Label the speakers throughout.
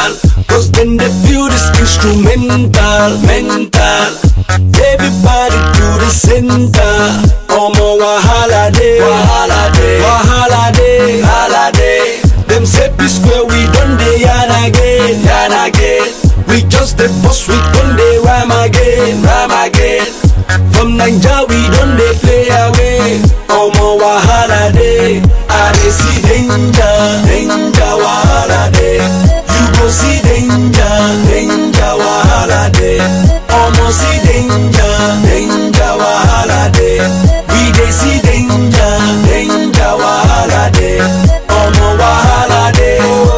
Speaker 1: mental. Cause then they feel this instrumental, mental. Everybody to the center. Omo wahala day, wahala day, wahala day, wahala day. Them say peace square we done dey yarn again, yarn again. We just the boss, we done dey rhyme again, rhyme again. From Naija we done dey play away. Omo wahala day, I dey see danger, danger wahala day. You go see danger, danger wahala day. Omo see danger, danger wahala day. We dey see danger, danger wahala day. Omo wahala day,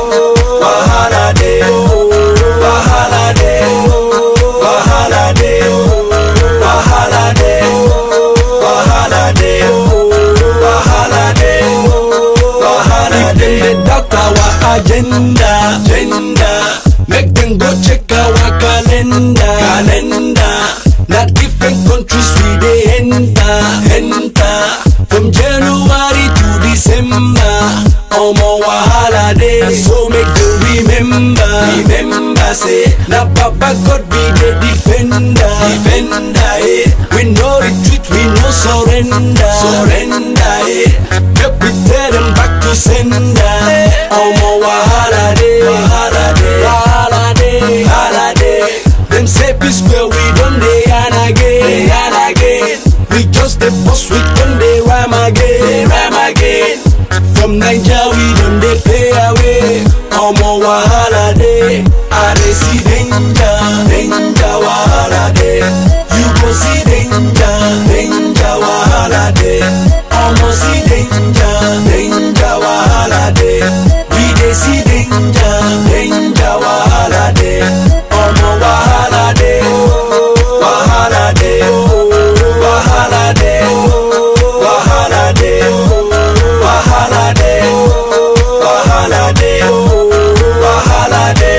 Speaker 1: wahala day, wahala day, wahala day, wahala day, wahala day, wahala day, wahala day. If them dey doubt our agenda, make them go check our calendar, calendar. Na different countries we dey enter. From January to December, omo wahala day. So make them remember say, na Baba God be the defender, eh. We no retreat, we no surrender, eh. Make we tell them back to sender. Omo wahala day, wahala day, wahala day, wahala day. Them say peace square we done dey yarn again, yarn again. We just the boss, we done dey rhyme again, rhyme again. From Naija we done dey play away. Omo wahala day, I dey see danger, danger wahala day. You go see danger, danger wahala day. Omo see danger, danger wahala day. We dey see danger, danger wahala day. Omo wahala day, wahala day, wahala day, wahala day, wahala day, wahala day, wahala day,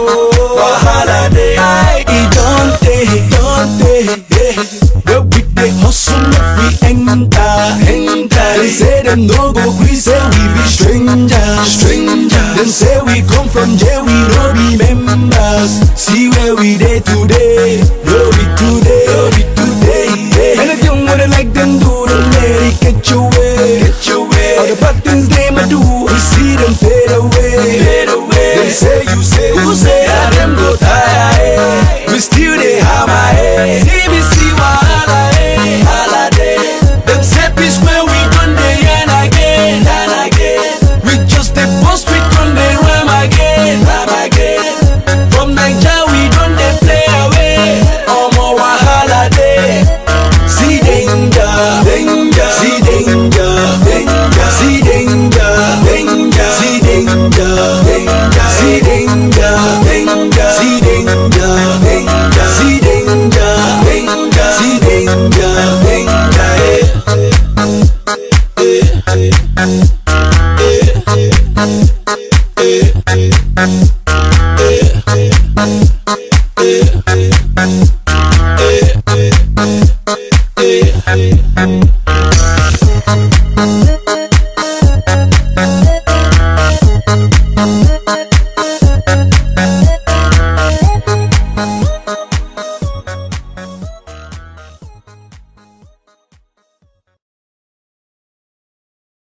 Speaker 1: wahala day. It don't take, but we dey hustle make we enter. They say them no go gree, say we be strangers. Them say we come from jail, we no be members. See where we dey today, no be today. Anything what they like them do, don't let it get your way. All the bad things they might do, we see them fade away. Them say you say, who say that them go die? We still they hammer, eh. CBC wahala, eh, wahala day. Them say peace where we done dey yarn again, yarn again. We just the boss, we done dey rhyme again, rhyme again. From Naija we done dey play away. Omo wahala day. See danger, danger, see danger, danger, see danger, danger, see danger, danger, see danger, danger, see danger, danger, see danger, danger, see danger, danger,